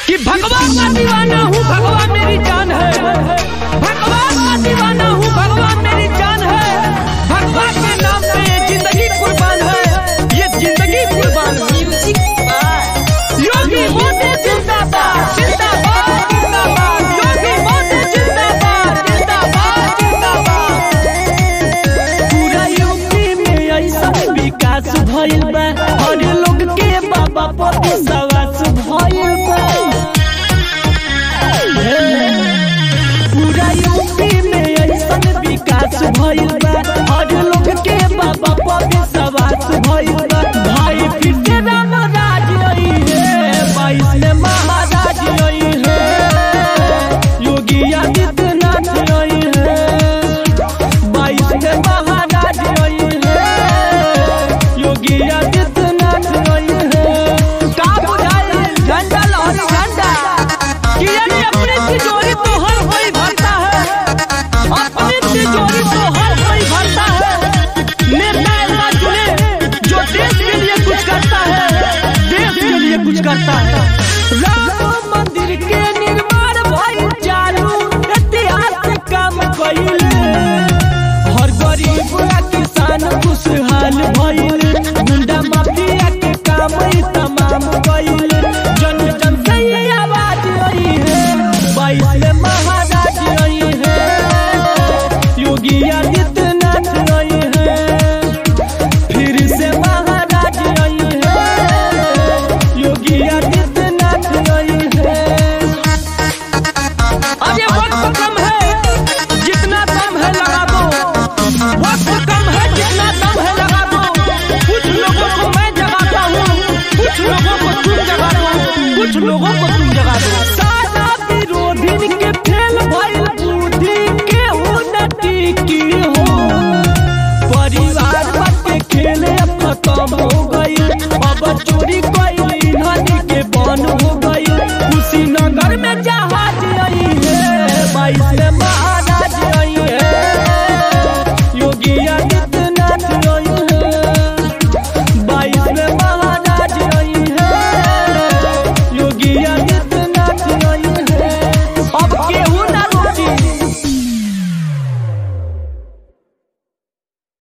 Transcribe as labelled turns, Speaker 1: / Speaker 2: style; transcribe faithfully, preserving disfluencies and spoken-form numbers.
Speaker 1: कि भगवान का दीवाना हूँ, भगवान मेरी जान है। भगवान का दीवाना हूँ, भगवान मेरी जान है। भगवान के नाम पे ये जिंदगी कुर्बान है, ये जिंदगी कुर्बान है। योगी मोदी जिंदाबाद, जिंदाबाद, जिंदाबाद। योगी मोदी जिंदाबाद, जिंदाबाद, जिंदाबाद। पूरा यूपी में ऐसा विकास भइल बा, हर लोग के बाबा पर विश्वास भइल बा। पूरा यूपी में ऐसा विकास भइल बा, हर लोग के बाबा पर विश्वास भइल बा। भाई फिर से राम राज आई है, बाईस में महाराज आई है। योगी आदित्यनाथ आई है, बाईस में महाराज आई है। योगी आदित्यनाथ आई है। का बुझाई झंडा लहर झंडा, कि यानी अपनी तिजोरी तो हर कोई भरता है, अपनी तिजोरी तो हर कोई भरता है। नेता ऐसा चुने जो देश के लिए कुछ करता है, देश के लिए कुछ करता है। राम मंदिर के निर्माण भइल चालू, इतिहास काम कइल। हर गरीब आ किसान खुशहाल भइल, गुंडा माफिया के काम ई तमाम कइल। जन जन से ये आवाज आई है, बाईस में महाराज आई है। योगी आदित्यनाथ आई है, फिर से महाराज आई है। योगी आदित्यनाथ आई है। अब ये वक्त कम है, जितना दम है लगा दो। वक्त कम है, जितना दम है लगा दो। कुछ लोगों को मैं जगाता हूँ, कुछ लोगों को तुम जगा दो, कुछ लोगों को तुम जगा दो।